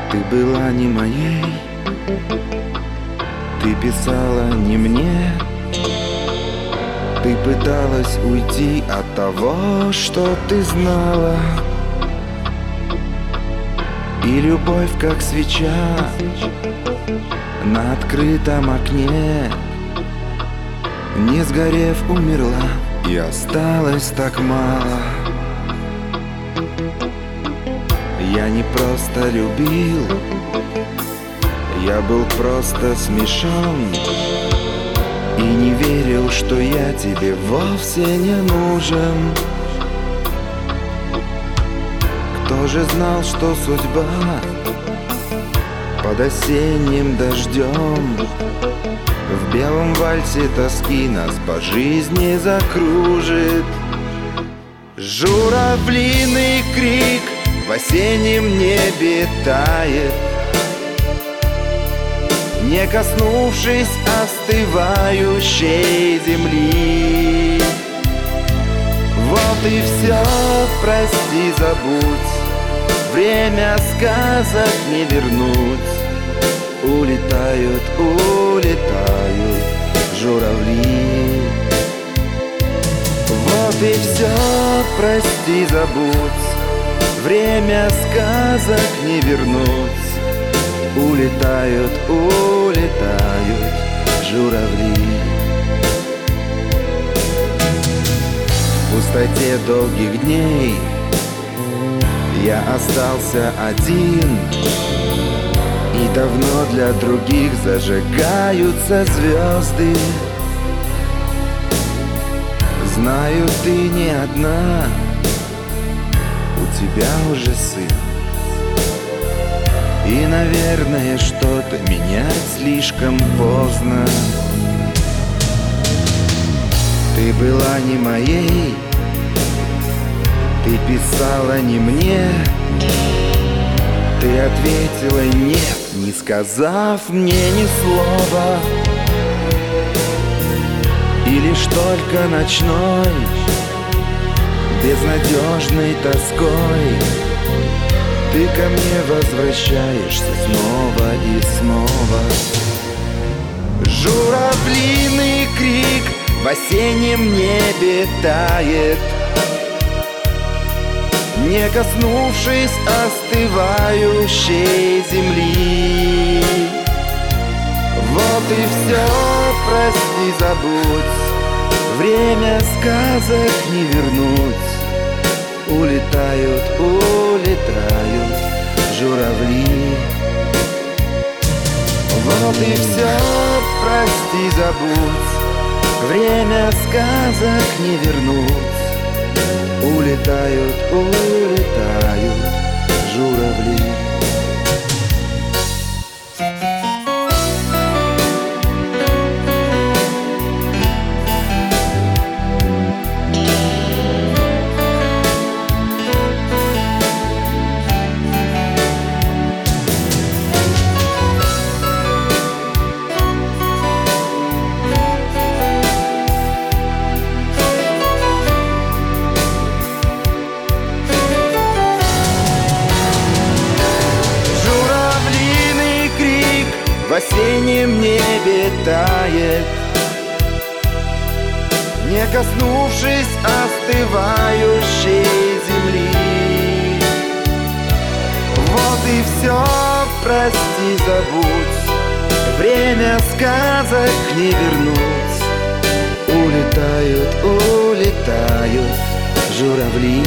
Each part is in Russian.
Ты была не моей, ты писала не мне. Ты пыталась уйти от того, что ты знала. И любовь, как свеча на открытом окне, не сгорев, умерла, и осталось так мало. Я не просто любил, я был просто смешон и не верил, что я тебе вовсе не нужен. Кто же знал, что судьба под осенним дождем в белом вальсе тоски нас по жизни закружит? Журавлиный крик в осеннем небе тает, не коснувшись остывающей земли. Вот и все, прости, забудь, время сказок не вернуть. Улетают, улетают журавли. Вот и все, прости, забудь, время сказок не вернуть. Улетают, улетают журавли. В пустоте долгих дней я остался один, и давно для других зажигаются звезды. Знаю, ты не одна, у тебя уже сын. И, наверное, что-то менять слишком поздно. Ты была не моей, ты писала не мне. Ты ответила нет, не сказав мне ни слова. И лишь только ночной, безнадежной тоской, ты ко мне возвращаешься снова и снова. Журавлиный крик в осеннем небе тает, не коснувшись остывающей земли. Вот и все, прости, забудь, время сказок не вернуть. Улетают, улетают журавли. Вот и все, прости, забудь, время сказок не вернуть. Улетают, улетают журавли. В осеннем небе тает, не коснувшись остывающей земли. Вот и все, прости, забудь, время сказок не вернуть. Улетают, улетают журавли.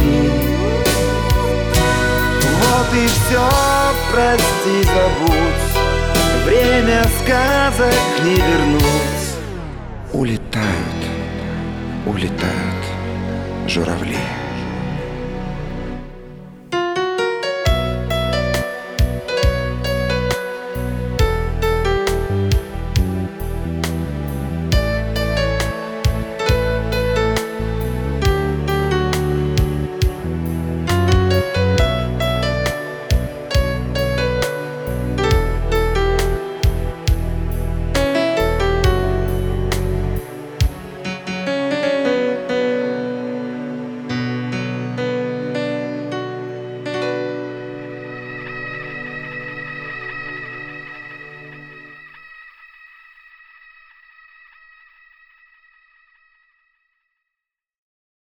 Вот и все, прости, забудь, время сказок не вернуть. Улетают, улетают журавли.